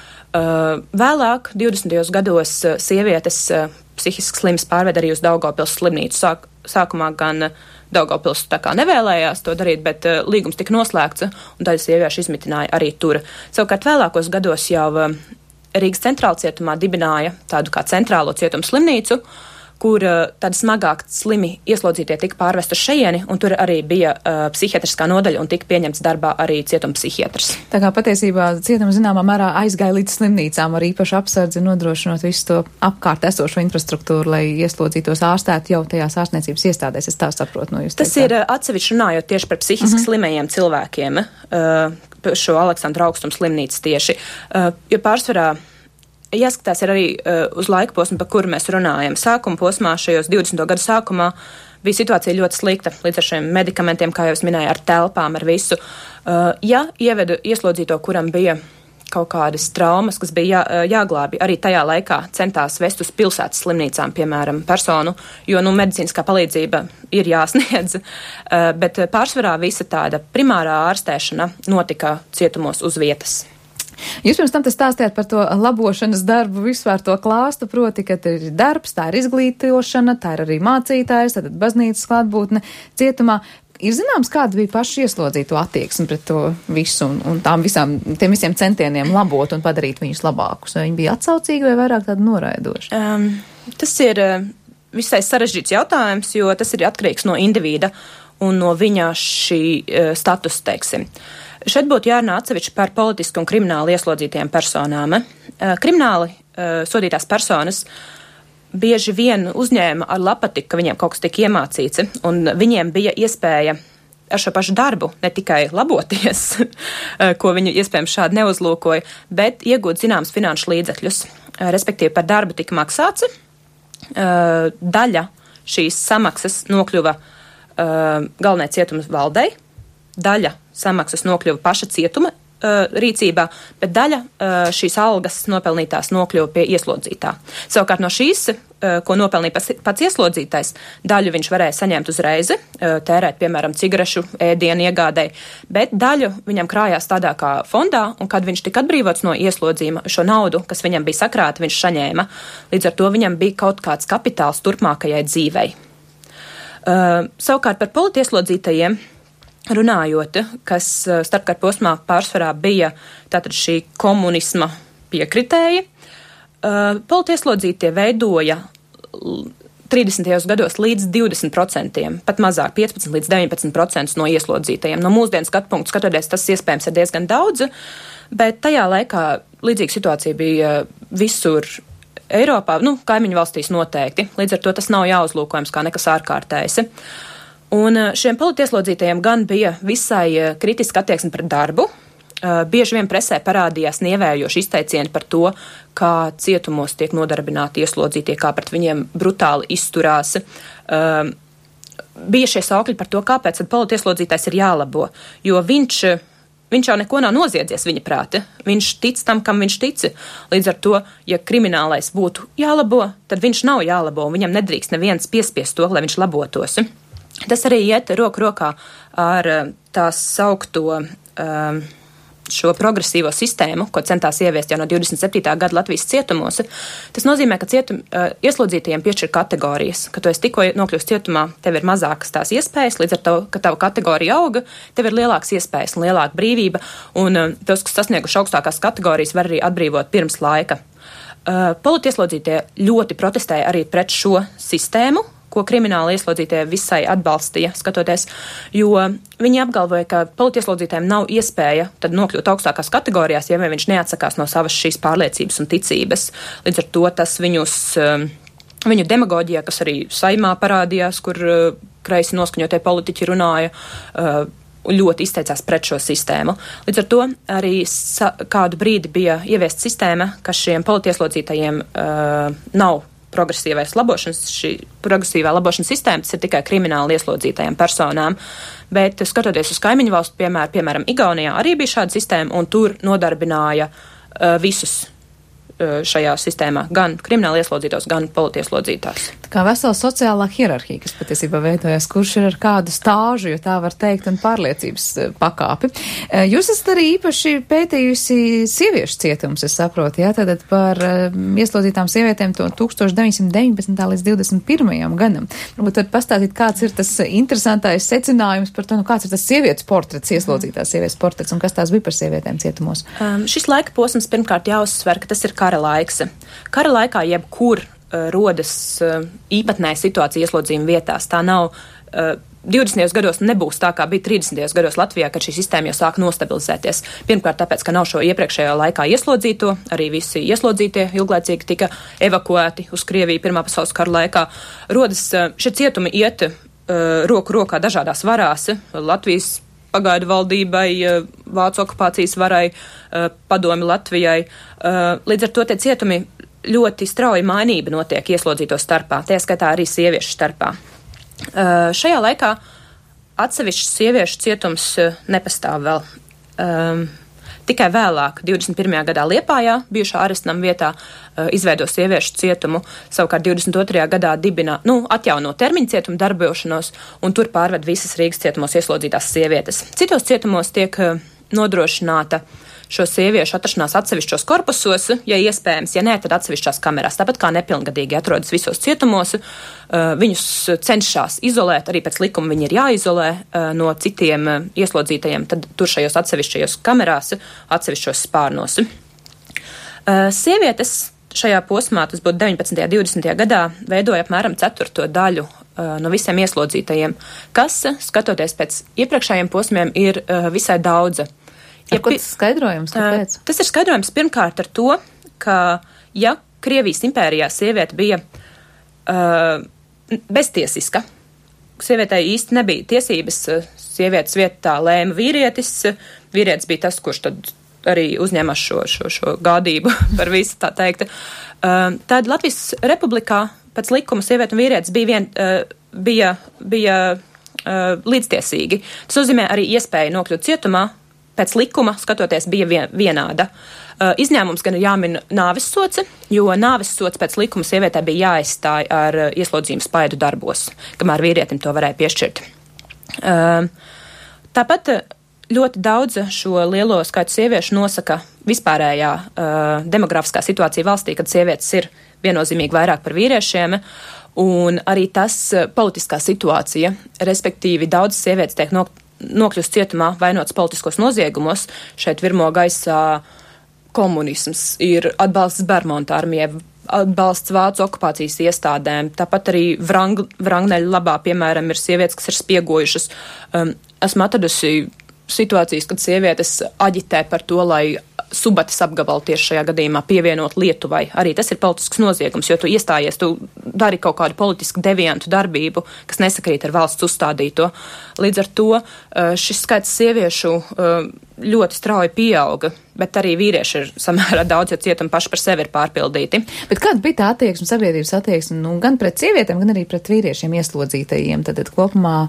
Uh, vēlāk, divdesmitajos gados, uh, sievietes uh, psihiski slimas pārved arī uz Daugavpils slimnīcu. Sāk, sākumā gan uh, Daugavpils tā kā nevēlējās to darīt, bet uh, līgums tika noslēgts, un daļa sieviešu izmitināja arī tur. Savukārt vēlākos gados jau uh, Rīgas centrāla cietumā dibināja tādu kā centrālo cietumu slimnīcu, kur uh, tādi smagāk slimi ieslodzītie tika pārvest uz šejieni, un tur arī bija uh, psihiatriskā nodaļa, un tika pieņemts darbā arī cietuma psihiatrs. Tā kā patiesībā cietuma zināmā mērā aizgāja līdz slimnīcām ar īpašu apsardzi, nodrošinot visu to apkārt esošo infrastruktūru, lai ieslodzītos ārstētu jau tajās ārstniecības iestādēs. Es tā saprotu no jūs teicāt. Tas ir uh, atsevišķi runājot tieši par psihiski uh-huh. slimajiem cilvēkiem, uh, šo Aleksandra augstuma slimnīcu tieši, uh, jo pārsvarā jāskatās ir arī uh, uz laika posmu, par kuru mēs runājam. Sākuma posmā, šajos divdesmito gadu sākumā, bija situācija ļoti slikta līdz ar šiem medikamentiem, kā jau es minēju, ar telpām, ar visu. Uh, ja ievedu ieslodzīto, kuram bija kaut kādas traumas, kas bija jā, jāglābi, arī tajā laikā centās vest uz pilsētas slimnīcām, piemēram, personu, jo, nu, medicīniskā palīdzība ir jāsniedz, uh, bet pārsvarā visa tāda primārā ārstēšana notika cietumos uz vietas. Jūs pirms tam te stāstījāt par to labošanas darbu, vispār to klāstu, proti, ka ir darbs, tā ir izglītošana, tā ir arī mācītājs, tad baznīcas klātbūtne cietumā. Ir zināms, kāda bija paša ieslodzīto attieksme pret to visu un, un tām visām, tiem visiem centieniem labot un padarīt viņus labākus? Vai viņi bija atsaucīgi vai vairāk tādi noraidoši? Um, tas ir uh, visai sarežģīts jautājums, jo tas ir atkarīgs no individa un no viņa šī uh, status, teiksim. Šeit būtu jārunā atsevišķi par politiski un krimināli ieslodzītiem personām. Krimināli uh, sodītās personas bieži vien uzņēma ar lapatiku, ka viņiem kaut kas tika iemācīts, un viņiem bija iespēja ar šo pašu darbu ne tikai laboties, ko viņi iespējams šādi neuzlūkoja, bet iegūt zināmas finanšu līdzekļus. Respektīvi par darbu tika maksāts, uh, daļa šīs samaksas nokļuva uh, galvenai cietuma valdei, daļa samaksas nokļuva paša cietuma uh, rīcībā, bet daļa uh, šīs algas nopelnītās nokļuva pie ieslodzītā. Savukārt no šīs, uh, ko nopelnīja pats, pats ieslodzītais, daļu viņš varēja saņemt uzreiz, uh, tērēt, piemēram, cigarešu ēdienu iegādēji, bet daļu viņam krājās tādā kā fondā, un kad viņš tika atbrīvots no ieslodzījuma, šo naudu, kas viņam bija sakrāta, viņš saņēma. Līdz ar to viņam bija kaut kāds kapitāls turpmākajai dzīvei. Uh, savukārt par politieslodzītajiem runājot, kas starpkara posmā pārsvarā bija tātad šī komunisma piekritēji, uh, politieslodzītie veidoja trīsdesmitajos gados līdz divdesmit procentiem, pat mazāk, piecpadsmit līdz deviņpadsmit procenti no ieslodzītajiem. No mūsdienu skatu punktu skatoties, tas iespējams ir diezgan daudz, bet tajā laikā līdzīga situācija bija visur Eiropā, nu, kaimiņu valstīs noteikti. Līdz ar to tas nav jāuzlūkojams kā nekas ārkārtējs. Un šiem politieslodzītajiem gan bija visai kritiska attieksme pret darbu. Bieži vien presē parādījās nievējoši izteicieni par to, kā cietumos tiek nodarbināti ieslodzītie, kā pret viņiem brutāli izturās. Bija šie saukļi par to, kāpēc tad politieslodzītais ir jālabo, jo viņš, viņš jau neko nav noziedzies viņa prāti. Viņš tic tam, kam viņš tic. Līdz ar to, ja kriminālais būtu jālabo, tad viņš nav jālabo, un viņam nedrīkst neviens piespiest to, lai viņš labotos. Tas arī iet roku rokā ar tās saukto um, šo progresīvo sistēmu, ko centās ieviest jau no divdesmit septītā gada Latvijas cietumos. Tas nozīmē, ka cietum, uh, ieslodzītajiem piešķir kategorijas, ka tu esi tikko nokļūst cietumā, tev ir mazākas tās iespējas, līdz ar to, ka tava kategorija auga, tev ir lielākas iespējas un lielāka brīvība, un uh, tos, kas sasnieguši augstākās kategorijas, var arī atbrīvot pirms laika. Uh, Politieslodzītie ļoti protestēja arī pret šo sistēmu, ko krimināli ieslodzītie visai atbalstīja, skatoties, jo viņi apgalvoja, ka politieslodzītēm nav iespēja tad nokļūt augstākās kategorijās, ja viņš neatsakās no savas šīs pārliecības un ticības. Līdz ar to tas viņus, viņu demagoģijā, kas arī Saimā parādījās, kur kreisi noskaņotie politiķi runāja, ļoti izteicās pret šo sistēmu. Līdz ar to arī sa- kādu brīdi bija ieviest sistēma, ka šiem politieslodzītajiem uh, nav progresīvais labošanas, šī progresīvā labošanas sistēma, tas ir tikai krimināli ieslodzītajām personām, bet skatoties uz kaimiņu valstu piemēru, piemēram, Igaunijā arī bija šāda sistēma, un tur nodarbināja uh, visus uh, šajā sistēmā, gan krimināli ieslodzītos, gan politieslodzītās. Tā kā vesela sociālā hierarhija, kas patiesībā veidojas, kurš ir ar kādu stāžu, jo tā var teikt, un pārliecības pakāpi. Jūs esat arī īpaši pētījusi sieviešu cietums, es saprotu, jā, tātad par ieslodzītām sievietēm to tūkstoš deviņsimt deviņpadsmitā līdz divdesmit pirmajam gadam. Varbūt tad pastāstīt, kāds ir tas interesantais secinājums par to, nu kāds ir tas sievietes portrets, ieslodzītās sievietes portrets, un kas tās bija par sievietēm cietumos? Um, šis laika posms pirmkārt jāuzsver, ka tas ir kara laiks. Kara laikā jebkur rodas uh, īpatnēja situācija ieslodzījuma vietās. Tā nav uh, divdesmitajos gados nebūs tā, kā bija trīsdesmitajos gados Latvijā, kad šī sistēma jau sāk nostabilizēties. Pirmkārt, tāpēc, ka nav šo iepriekšējā laikā ieslodzīto, arī visi ieslodzītie ilglaicīgi tika evakuēti uz Krieviju Pirmā pasaules kara laikā. Rodas uh, šie cietumi iet uh, roku rokā dažādās varās. Latvijas pagaidu valdībai, uh, Vācu okupācijas varai, uh, padomi Latvijai. Uh, līdz ar to tie cietumi ļoti strauja mainība notiek ieslodzīto starpā, tie skaitā arī sieviešu starpā. Uh, šajā laikā atsevišķs sieviešu cietums uh, nepastāv vēl. Um, tikai vēlāk, divdesmit pirmajā gadā Liepājā, bijušā arestnama vietā, uh, izveido sieviešu cietumu, savukārt divdesmit otrajā gadā dibina, nu, atjauno termiņu cietumu darbošanos, un tur pārved visas Rīgas cietumos ieslodzītās sievietes. Citos cietumos tiek uh, nodrošināta šo sieviešu atrašanās atsevišķos korpusos, ja iespējams, ja nē, tad atsevišķās kamerās. Tāpat kā nepilngadīgi atrodas visos cietumos, viņus cenšas izolēt, arī pēc likuma viņi ir jāizolē no citiem ieslodzītajiem, tad tur šajos atsevišķajos kamerās, atsevišķos spārnos. Sievietes šajā posmā, tas būtu deviņpadsmitajā un divdesmitajā gadā, veidoja apmēram ceturto daļu no visiem ieslodzītajiem, kas, skatoties pēc iepriekšējiem posmiem, ir visai daudza. Ja, ko tas skaidrojums? Kāpēc? Tas ir skaidrojums pirmkārt ar to, ka ja Krievijas impērijā sieviete bija uh, beztiesiska, sievietei īsti nebija tiesības, sievietes vietā lēma vīrietis, vīrietis bija tas, kurš tad arī uzņēmās šo, šo, šo gādību par visu, tā teikt. Uh, tad Latvijas republikā pēc likuma sieviete un vīrietis bija, vien, uh, bija, bija uh, līdztiesīgi. Tas nozīmē arī iespēju nokļūt cietumā, pēc likuma, skatoties, bija vien, vienāda. Uh, izņēmums gan ir jāmin nāves sots, jo nāves sots pēc likuma sievietē bija jāaizstāj ar uh, ieslodzījumu spaidu darbos, kamēr vīrietim to varēja piešķirt. Uh, tāpat ļoti daudz šo lielo skaitu sieviešu nosaka vispārējā uh, demografiskā situācija valstī, kad sievietes ir viennozīmīgi vairāk par vīriešiem, un arī tas uh, politiskā situācija, respektīvi daudz sievietes tiek nok nokļūst cietumā vainotas politiskos noziegumos. Šeit virmo gaisā komunisms, ir atbalsts Bermonta armijai, atbalsts Vācu okupācijas iestādēm, tāpat arī Vrang, Vrangneļa labā, piemēram, ir sievietes, kas ir spiegojušas. Um, esmu atradusi situācijas, kad sievietes aģitē par to, lai Subates apgabalu tieši šajā gadījumā pievienot Lietuvai. Arī tas ir politisks noziegums, jo tu iestājies, tu dari kaut kādu politisku deviantu darbību, kas nesakrīt ar valsts uzstādīto. Līdz ar to šis skaits sieviešu ļoti strauji pieauga, bet arī vīrieši ir samērā daudz, jo cietumi paši par sevi ir pārpildīti. Bet kāda bija tā attieksme, sabiedrības attieksme, nu, gan pret sievietēm, gan arī pret vīriešiem ieslodzītajiem? Tad kopumā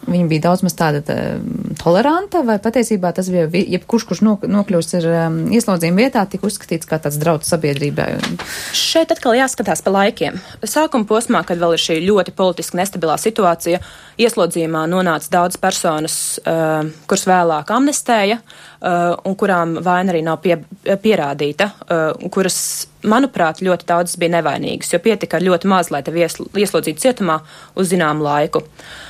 Viņa bija daudz maz tāda tā, toleranta, vai patiesībā tas bija jebkurš, kurš nokļūst ar um, ieslodzījumu vietā, tika uzskatīts kā tāds drauds sabiedrībai? Šeit atkal jāskatās pa laikiem. Sākuma posmā, kad vēl ir šī ļoti politiski nestabilā situācija, ieslodzījumā nonāca daudz personas, uh, kuras vēlāk amnestēja, uh, un kurām vaina arī nav pie, pierādīta, uh, kuras, manuprāt, ļoti daudz bija nevainīgas, jo pietika ar ļoti maz, lai tevi ieslodzītu cietumā uz zināmu laiku.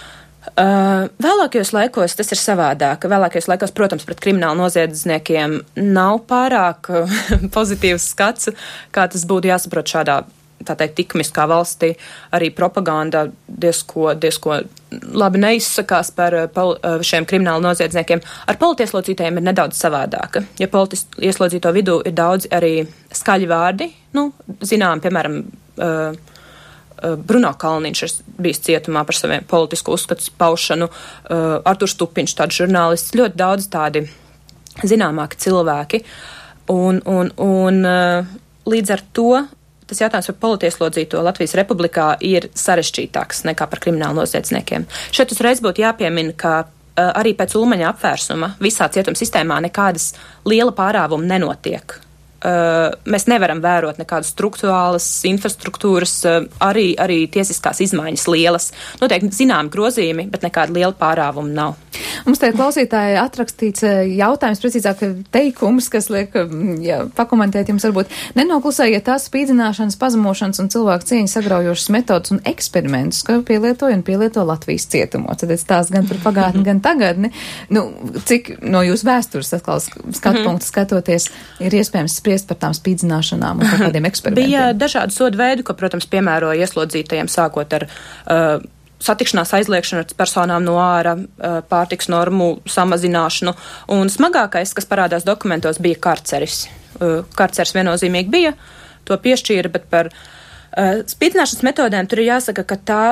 Uh, vēlākajos laikos tas ir savādāk. Vēlākajos laikos, protams, pret kriminālu noziedzniekiem nav pārāk pozitīvs skats, kā tas būtu jāsaprot šādā, tā teikt, likumiskā valstī. Arī propaganda diezko, diezko labi neizsakās par pol, šiem kriminālu noziedzniekiem. Ar politieslodzītajiem ir nedaudz savādāka. Ja politieslodzīto vidū ir daudz arī skaļi vārdi, nu, zinām, piemēram, uh, Bruno Kalniņš ir bijis cietumā par saviem politisku uzskatu paušanu, uh, Arturs Tupiņš, tāds žurnālists, ļoti daudz tādi zināmāki cilvēki. Un, un, un uh, līdz ar to tas jautājums par politieslodzīto Latvijas Republikā ir sarežģītāks nekā par kriminālu noziedzniekiem. Šeit uzreiz būtu jāpiemina, ka uh, arī pēc Ulmaņa apvērsuma visā cietuma sistēmā nekādas liela pārāvuma nenotiek. Uh, mēs nevaram vērot nekādas struktūrālas infrastruktūras, uh, arī, arī tiesiskās izmaiņas lielas. Noteikti zināmi grozījumi, bet nekāda liela pārāvuma nav. Mums te klausītāji atrakstīts jautājums, precīzāk teikums, kas liek jā, pakomentēt jums varbūt nenoklusējiet tās spīdzināšanas, pazemošanas un cilvēku cieņu sagraujošas metodas un eksperimentus, ka pielietoja un pielieto Latvijas cietumos. Tad es tās gan par pagātni, gan tagadni. Nu, cik no jūsu vēstures atkal skatu punktu skatoties ir iespējams spriest par tām spīdzināšanām un par kādiem eksperimentiem? Bija dažādi sodu veidi, ko, protams, piemēroja ieslodzītajiem sākot ar uh, satikšanās aizliekšanu ar personām no āra, pārtiks normu samazināšanu, un smagākais, kas parādās dokumentos, bija karceris. Karceris viennozīmīgi bija, to piešķīra, bet par spīdzināšanas metodēm tur ir jāsaka, ka tā,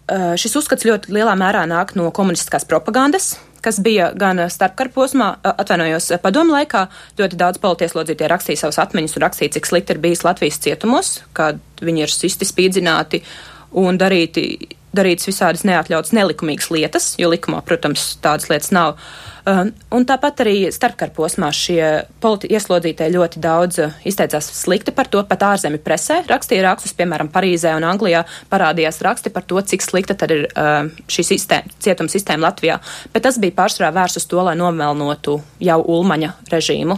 šis uzskats ļoti lielā mērā nāk no komunistiskās propagandas, kas bija gan starpkara posmā, atvainojos padomu laikā, ļoti daudz politieslodzītie rakstīja savas atmiņas un rakstīja, cik slikti ir bijis Latvijas cietumos, kad viņi ir sisti, spīdzināti un darīti darītas visādas neatļautas nelikumīgas lietas, jo likumā, protams, tādas lietas nav. Um, un tāpat arī starpkara posmā šie politi- ieslodzītie ļoti daudz izteicās slikti par to, pat ārzemju presē rakstīja rakstus, piemēram, Parīzē un Anglijā parādījās raksti par to, cik slikta tad ir uh, šī sistēma, cietuma sistēma Latvijā. Bet tas bija pārsvarā vērsts uz to, lai nomelnotu jau Ulmaņa režīmu.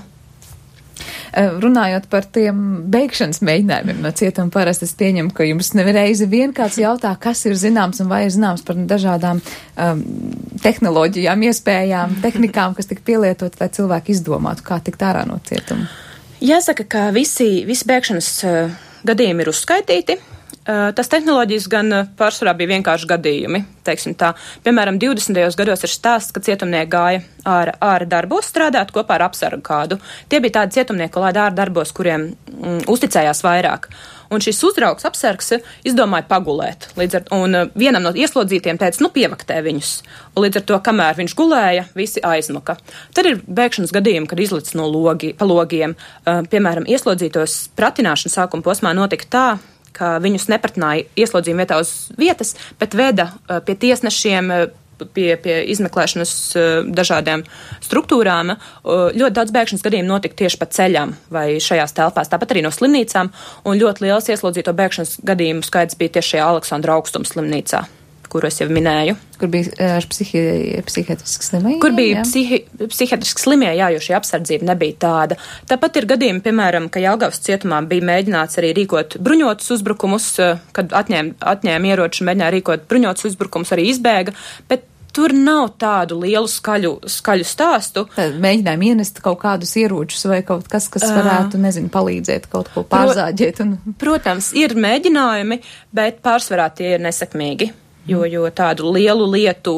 Runājot par tiem beigšanas mēģinājumiem no cietuma, parasti es pieņemu, ka jums nereizi vien kāds jautā, kas ir zināms un vai ir zināms par dažādām um, tehnoloģijām, iespējām, tehnikām, kas tika pielietot, lai cilvēki izdomātu, kā tikt ārā no cietuma. Jāsaka, ka visi, visi beigšanas uh, gadījumi ir uzskaitīti. Uh, tas tehnoloģijas gan uh, pārsvarā bija vienkārši gadījumi, teiksim tā. Piemēram, divdesmitajos gados ir stāsts, ka cietumnieki gāja āra, āra darbos strādāt kopā ar apsargu kādu. Tie bija tādi cietumnieki, ko laida āra darbos, kuriem mm, uzticējās vairāk. Un šis uzraugs apsargs izdomāja pagulēt. Līdz ar, un uh, vienam no ieslodzītiem teica, nu pievaktē viņus. Un līdz ar to, kamēr viņš gulēja, visi aizmuka. Tad ir beigšanas gadījumi, kad izlic no logi, pa logiem. Uh, piemēram, ieslodzītos pratināšana sākuma posmā notika tā, ka viņus nepratināja ieslodzījuma vietā uz vietas, bet veda uh, pie tiesnešiem, uh, pie, pie izmeklēšanas uh, dažādiem struktūrām. Uh, ļoti daudz bēgšanas gadījumu notika tieši pa ceļam vai šajās telpās, tāpat arī no slimnīcām, un ļoti liels ieslodzīto bēgšanas gadījumu skaits bija tieši šajā Aleksandra Augstuma slimnīcā, kuru es jau minēju. Kur bija ar psihi, psihiatriski slimie? Kur bija psihi, psihiatriski slimie, jā, jo šī apsardzība nebija tāda. Tāpat ir gadījumi, piemēram, ka Jelgavas cietumā bija mēģināts arī rīkot bruņotus uzbrukumus, kad atņēma, atņēma ieroči, mēģināja rīkot bruņotus uzbrukumus, arī izbēga, bet tur nav tādu lielu skaļu, skaļu stāstu. Tad mēģinājumi ienest kaut kādus ieročus vai kaut kas, kas varētu, nezinu, palīdzēt kaut ko pārzāģēt. Un... Protams, ir mēģinājumi, bet pārsvarā tie ir nesekmīgi. Jo, jo tādu lielu lietu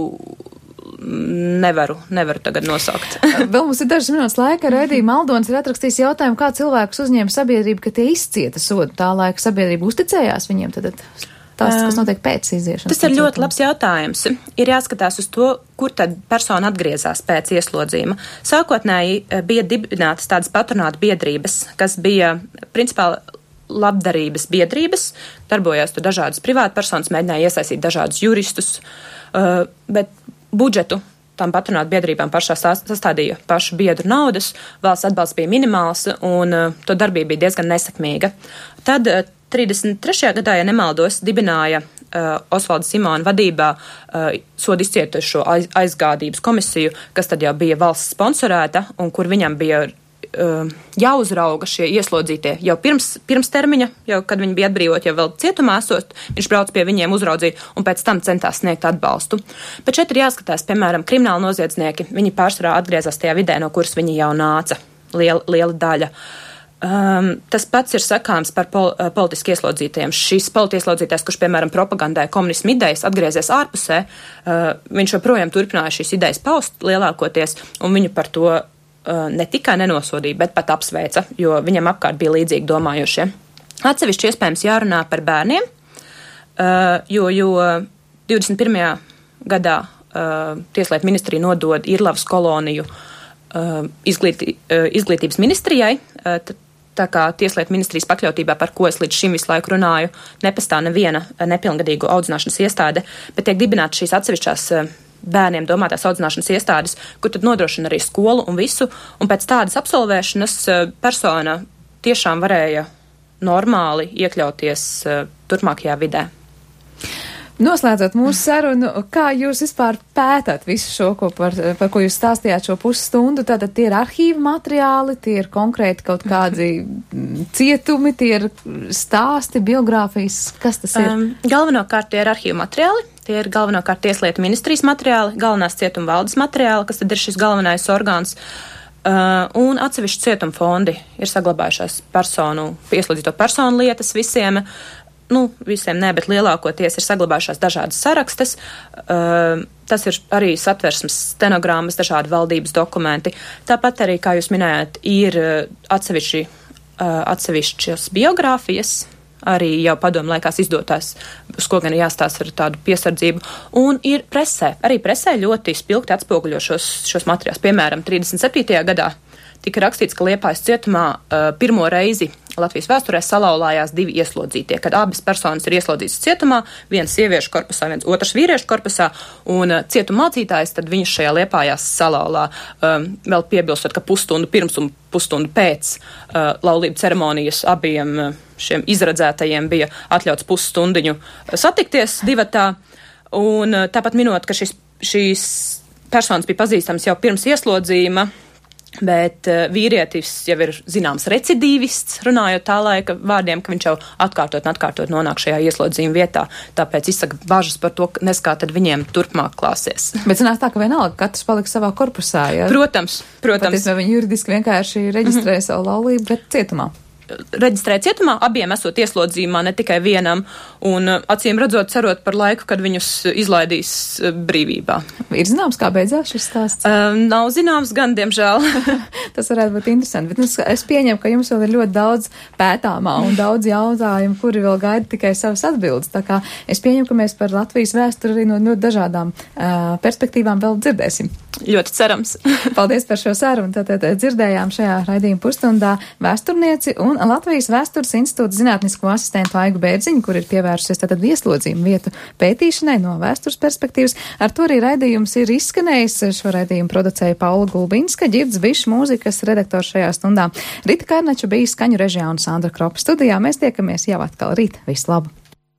nevaru, nevaru tagad nosaukt. Vēl mums ir dažas minūtes laika. Raidījuma Aldons ir atrakstījis jautājumu, kā cilvēkus uzņēma sabiedrība, ka tie izcieta sodu. Tā laika sabiedrība uzticējās viņiem, tad tās, kas notiek pēc iziešanas. Tas ir ļoti labs jautājums. Ir jāskatās uz to, kur tad persona atgriezās pēc ieslodzījuma. Sākotnēji bija dibinātas tādas patronāta biedrības, kas bija principāli labdarības biedrības, darbojās tur dažādas privātpersonas, mēģināja iesaistīt dažādus juristus, uh, bet budžetu tām patronātu biedrībām pašā sastādīja pašu biedru naudas, valsts atbalsts bija minimāls un uh, to darbība bija diezgan nesakmīga. Tad uh, trīsdesmit trešajā gadā, ja nemaldos, dibināja uh, Osvalda Simona vadībā uh, sodu izcietušo aiz, aizgādības komisiju, kas tad jau bija valsts sponsorēta un kur viņam bija uh, jāuzrauga šie ieslodzītie jau pirms, pirms termiņa, jau kad viņi bija atbrīvot, jau vēl cietumā esot, viņš brauc pie viņiem, uzraudzīja un pēc tam centās sniegt atbalstu. Bet šeit ir jāskatās, piemēram, krimināli noziedznieki, viņi pārsvarā atgriezās tajā vidē, no kuras viņi jau nāca, liela, liela daļa. Um, tas pats ir sakāms par pol, uh, politiski ieslodzītiem. Šis politiski ieslodzītais, kurš, piemēram, propagandēja komunismu idejas, atgriezies ārpusē, uh, viņš joprojām turpināja šīs idejas paust lielākoties, un viņu par to uh, ne tikai nenosodīja, bet pat apsveica, jo viņam apkārt bija līdzīgi domājošie. Atsevišķi iespējams jārunā par bērniem, uh, jo, jo divdesmit pirmajā gadā uh, Tieslietu ministrija nodod Irlavas koloniju uh, izglīti, uh, izglītības ministrijai, uh, tā kā Tieslietu ministrijas pakļautībā, par ko es līdz šim visu laiku runāju, nepastāv neviena nepilngadīgu audzināšanas iestāde, bet tiek dibināta šīs atsevišķās bērniem domātās audzināšanas iestādes, kur tad nodrošina arī skolu un visu, un pēc tādas absolvēšanas persona tiešām varēja normāli iekļauties turpmākajā vidē. Noslēdzot mūsu sarunu, kā jūs vispār pētāt visu šo, ko par, par ko jūs stāstījāt šo pusstundu? Tātad tie ir arhīva materiāli, tie ir konkrēti kaut kādi cietumi, tie ir stāsti, biogrāfijas, kas tas ir? Um, galvenokārt tie ir arhīva materiāli, tie ir galvenokārt Tieslietu ministrijas materiāli, galvenās cietuma valdes materiāli, kas tad ir šis galvenais orgāns. Uh, un atsevišķi cietuma fondi ir saglabājušās personu, ieslodzīto personu lietas visiem. Nu, visiem ne, bet lielākoties ir saglabājušās dažādas sarakstas. Uh, tas ir arī satversmes stenogrammas, dažādi valdības dokumenti. Tāpat arī, kā jūs minējāt, ir atsevišķi, uh, atsevišķas biogrāfijas, arī jau padomu laikās izdotās, uz ko gan jāstāsta ar tādu piesardzību. Un ir presē, arī presē ļoti spilgti atspoguļo šos, šos materiālus. Piemēram, trīsdesmit septītajā gadā tika rakstīts, ka Liepājas cietumā uh, pirmo reizi Latvijas vēsturē salauzās divi ieslodzītie, kad abas personas ir ieslodzītas cietumā, viens sieviešu korpusā, viens otrs vīriešu korpusā, un uh, cietuma mācītājs tad viņus šajā Liepājās salauzā. Um, vēl piebilstot, ka pusstundu pirms un pusstundu pēc uh, laulību ceremonijas abiem uh, šiem izredzētajiem bija atļauts pusstundiņu satikties divatā, un uh, tāpat minot, ka šis, šīs personas bija pazīstams jau pirms ieslodzījuma, bet uh, vīrietis jau ir zināms recidīvists, runājot tā laika vārdiem, ka viņš jau atkārtot un atkārtot nonāk šajā ieslodzījuma vietā, tāpēc izsaka bažas par to, nes kā tad viņiem turpmāk klāsies. Bet sanāk tā, ka vienalga katrs paliks savā korpusā, ja? Protams, protams. Patiesībā viņi juridiski vienkārši reģistrē mm-hmm. savu laulību, bet cietumā. Reģistrēt cietumā, abiem esot ieslodzījumā, ne tikai vienam, un acīm redzot, cerot par laiku, kad viņus izlaidīs brīvībā. Ir zināms, kā beidzās šis stāsts? Uh, nav zināms, gan, diemžēl. Tas varētu būt interesanti, bet es pieņemu, ka jums vēl ir ļoti daudz pētāmā un daudz jautājumu, kuri vēl gaida tikai savas atbildes. Tā kā es pieņemu, ka mēs par Latvijas vēsturi arī no ļoti dažādām uh, perspektīvām vēl dzirdēsim. Ļoti cerams. Paldies par šo sarunu. Tātad dzirdējām šajā raidījuma pusstundā vēsturnieci un Latvijas Vēstures institūta zinātnisko asistentu Aigu Bērziņu, kur ir pievērsusies tātad ieslodzījumu vietu pētīšanai no vēstures perspektīvas. Ar to arī raidījums ir izskanējis. Šo raidījumu producēja Paula Gulbinska, Ģirds Bišs, mūzikas redaktors šajā stundā. Rita Karnača bija skaņu režijā un Sandra Kropa studijā. Mēs tiekamies jau atkal rīt. Visu labu!